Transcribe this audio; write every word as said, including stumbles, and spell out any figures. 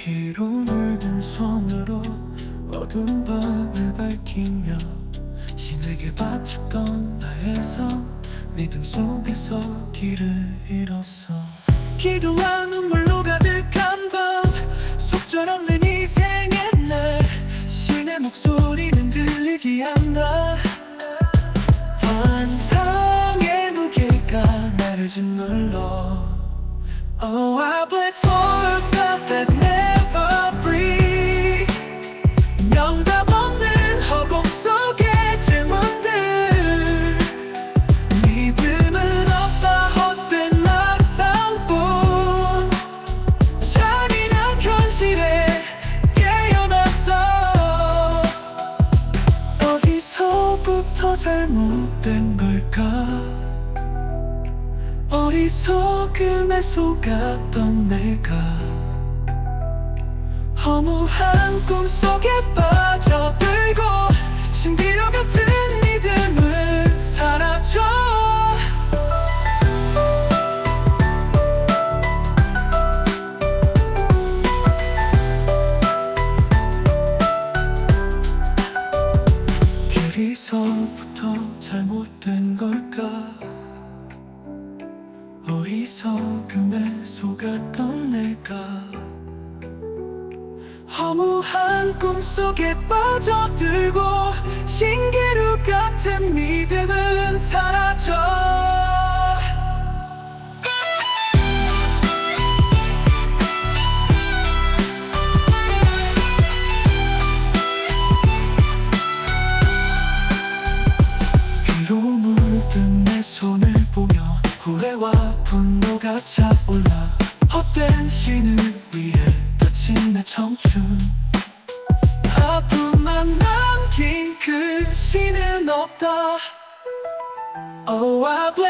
피로 물든 손으로 어두운 밤을 밝히며 신에게 바쳤던 나의 삶, 믿음 속에서 길을 잃었어. 기도와 눈물로 가득한 밤, 속절없는 희생의 날, 신의 목소리는 들리지 않나. 환상의 무게가 나를 짓눌러. Oh, I bled for a God that never breathed. 명답 없는 허공 속의 질문들, 믿음은 없다 헛된 맘상뿐. 잔인한 현실에 깨어났어. 어디서부터 잘못된 걸까? 어리석음에 속았던 내가 허무한 꿈속에 빠져들고 신비로 같은 믿음은 사라져. 어디서부터 잘못된 걸까? 어리석음에 속았던 내가 허무한 꿈속에 빠져들고 신기루 같은 믿음은 사라져. 피로 물든 내 손을 보며 후회와 분노가 차올라. 헛된 신을 위해 다친 내 청춘, 아픔만 남긴 그 신은 없다. Oh, I